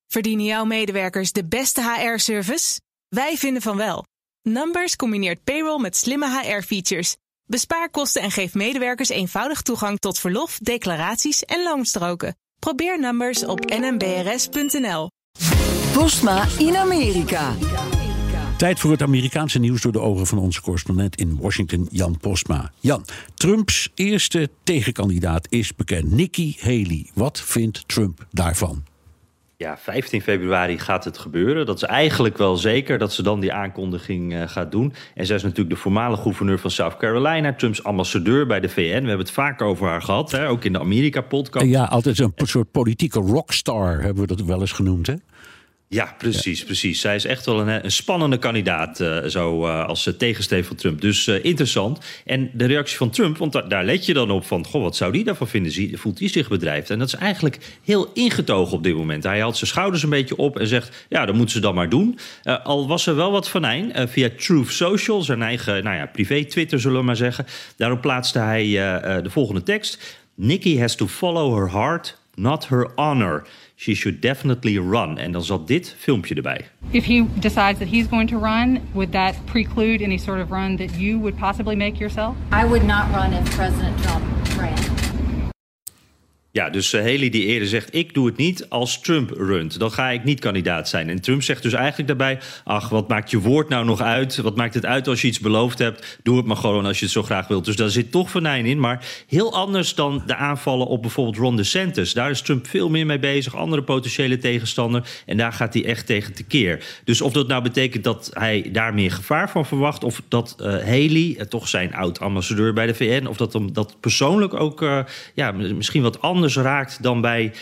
Verdienen jouw medewerkers de beste HR-service? Wij vinden van wel. Numbers combineert payroll met slimme HR-features. Bespaar kosten en geef medewerkers eenvoudig toegang tot verlof, declaraties en loonstroken. Probeer Numbers op nmbrs.nl. Postma in Amerika. Tijd voor het Amerikaanse nieuws door de ogen van onze correspondent in Washington, Jan Postma. Jan, Trumps eerste tegenkandidaat is bekend, Nikki Haley. Wat vindt Trump daarvan? Ja, 15 februari gaat het gebeuren. Dat is eigenlijk wel zeker dat ze dan die aankondiging gaat doen. En zij is natuurlijk de voormalige gouverneur van South Carolina, Trumps ambassadeur bij de VN. We hebben het vaak over haar gehad, hè? Ook in de Amerika-podcast. Ja, altijd een soort politieke rockstar, hebben we dat wel eens genoemd, hè? Ja, precies. Zij is echt wel een spannende kandidaat, als tegensteven van Trump. Dus interessant. En de reactie van Trump, want daar let je dan op van, goh, wat zou die daarvan vinden? Voelt hij zich bedreigd? En dat is eigenlijk heel ingetogen op dit moment. Hij haalt zijn schouders een beetje op en zegt, ja, dat moeten ze dan maar doen. Al was er wel wat venijn via Truth Social, zijn eigen privé Twitter, zullen we maar zeggen. Daarop plaatste hij de volgende tekst. Nikki has to follow her heart, not her honor. She should definitely run. En dan zat dit filmpje erbij. If he decides that he's going to run, would that preclude any sort of run that you would possibly make yourself? I would not run if President Trump ran. Ja, dus Haley die eerder zegt, ik doe het niet als Trump runt. Dan ga ik niet kandidaat zijn. En Trump zegt dus eigenlijk daarbij, ach, wat maakt je woord nou nog uit? Wat maakt het uit als je iets beloofd hebt? Doe het maar gewoon als je het zo graag wilt. Dus daar zit toch venijn in. Maar heel anders dan de aanvallen op bijvoorbeeld Ron DeSantis. Daar is Trump veel meer mee bezig. Andere potentiële tegenstander. En daar gaat hij echt tegen tekeer. Dus of dat nou betekent dat hij daar meer gevaar van verwacht, of dat Haley, toch zijn oud-ambassadeur bij de VN, of dat hem dat persoonlijk ook misschien wat anders raakt dan bij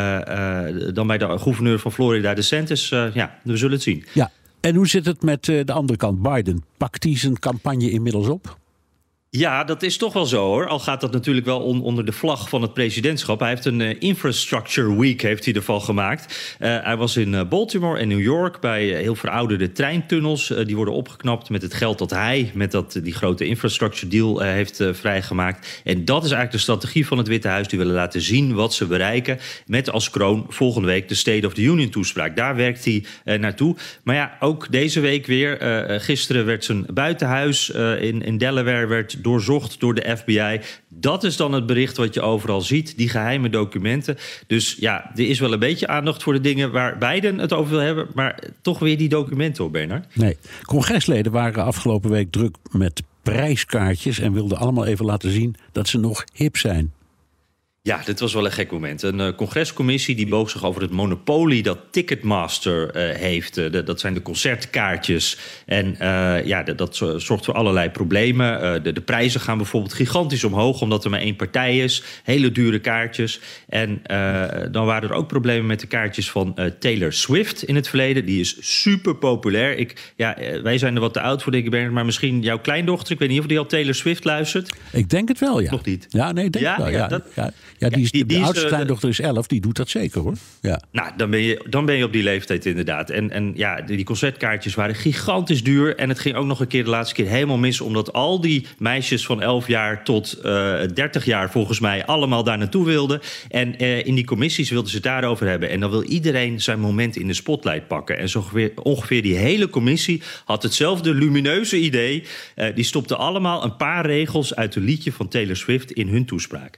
de gouverneur van Florida, DeSantis. We zullen het zien. Ja, en hoe zit het met de andere kant? Biden, pakt hij zijn campagne inmiddels op? Ja, dat is toch wel zo, hoor. Al gaat dat natuurlijk wel onder de vlag van het presidentschap. Hij heeft een Infrastructure Week heeft hij ervan gemaakt. Hij was in Baltimore en New York bij heel verouderde treintunnels. Die worden opgeknapt met het geld dat hij met die grote infrastructure deal heeft vrijgemaakt. En dat is eigenlijk de strategie van het Witte Huis. Die willen laten zien wat ze bereiken met als kroon volgende week de State of the Union toespraak. Daar werkt hij naartoe. Maar ja, ook deze week weer. Gisteren werd zijn buitenhuis in Delaware werd doorzocht door de FBI. Dat is dan het bericht wat je overal ziet, die geheime documenten. Dus ja, er is wel een beetje aandacht voor de dingen waar Biden het over wil hebben, maar toch weer die documenten, hoor, Bernard. Nee, congresleden waren afgelopen week druk met prijskaartjes en wilden allemaal even laten zien dat ze nog hip zijn. Ja, dit was wel een gek moment. Een congrescommissie die boog zich over het monopolie dat Ticketmaster heeft. Dat zijn de concertkaartjes. En dat zorgt voor allerlei problemen. De prijzen gaan bijvoorbeeld gigantisch omhoog, omdat er maar één partij is. Hele dure kaartjes. En dan waren er ook problemen met de kaartjes van Taylor Swift in het verleden. Die is super populair. Wij zijn er wat te oud voor, denk ik, Bernard, maar misschien jouw kleindochter. Ik weet niet of die al Taylor Swift luistert. Ik denk het wel, ja. Nog niet? Ja, nee, denk ik wel. Ja, de oudste kleindochter is 11, die doet dat zeker, hoor. Ja. Nou, dan ben je op die leeftijd inderdaad. En die concertkaartjes waren gigantisch duur. En het ging ook nog een keer de laatste keer helemaal mis, omdat al die meisjes van 11 jaar tot 30 jaar volgens mij allemaal daar naartoe wilden. En in die commissies wilden ze het daarover hebben. En dan wil iedereen zijn moment in de spotlight pakken. En zo ongeveer die hele commissie had hetzelfde lumineuze idee. Die stopte allemaal een paar regels uit een liedje van Taylor Swift in hun toespraak.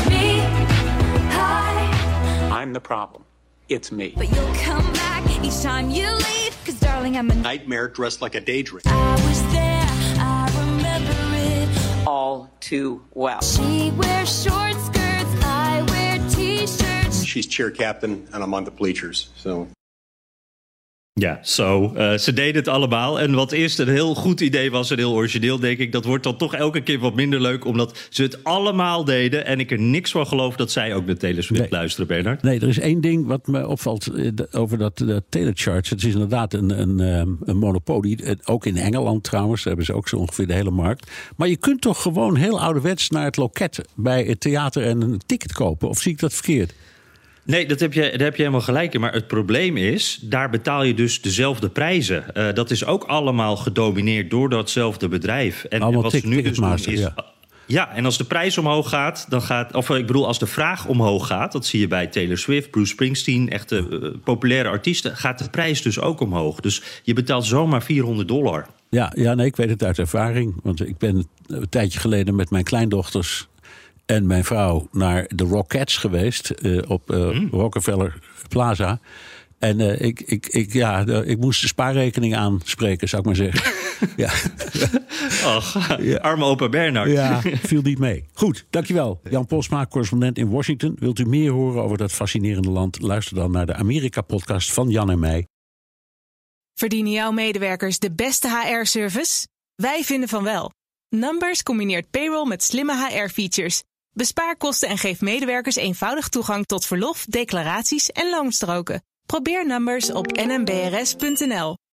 I'm the problem. It's me. But you'll come back each time you leave, 'cause darling, I'm a Nightmare dressed like a daydream. I was there, I remember it All too well. She wears short skirts, I wear t-shirts. She's cheer captain and I'm on the bleachers. So. Ja, ze deden het allemaal. En wat eerst een heel goed idee was, een heel origineel, denk ik, dat wordt dan toch elke keer wat minder leuk, omdat ze het allemaal deden. En ik er niks van geloof dat zij ook naar Taylor Swift luisteren, Bernard. Nee, er is één ding wat me opvalt over dat Taylor Charts. Het is inderdaad een monopolie. Ook in Engeland trouwens, daar hebben ze ook zo ongeveer de hele markt. Maar je kunt toch gewoon heel ouderwets naar het loket bij het theater en een ticket kopen? Of zie ik dat verkeerd? Nee, daar heb je helemaal gelijk in. Maar het probleem is, daar betaal je dus dezelfde prijzen. Dat is ook allemaal gedomineerd door datzelfde bedrijf. En wat ze nu dus doen is Ja, en als de prijs omhoog gaat, als de vraag omhoog gaat, dat zie je bij Taylor Swift, Bruce Springsteen, echte populaire artiesten, gaat de prijs dus ook omhoog. Dus je betaalt zomaar $400. Ja, nee, ik weet het uit ervaring. Want ik ben een tijdje geleden met mijn kleindochters en mijn vrouw naar de Rockettes geweest op Rockefeller Plaza. En ik moest de spaarrekening aanspreken, zou ik maar zeggen. Ja. Och, arme opa Bernard. Ja, viel niet mee. Goed, dankjewel. Jan Posma, correspondent in Washington. Wilt u meer horen over dat fascinerende land? Luister dan naar de Amerika-podcast van Jan en mij. Verdienen jouw medewerkers de beste HR-service? Wij vinden van wel. Numbers combineert payroll met slimme HR-features. Bespaar kosten en geef medewerkers eenvoudig toegang tot verlof, declaraties en loonstroken. Probeer Numbers op nmbrs.nl.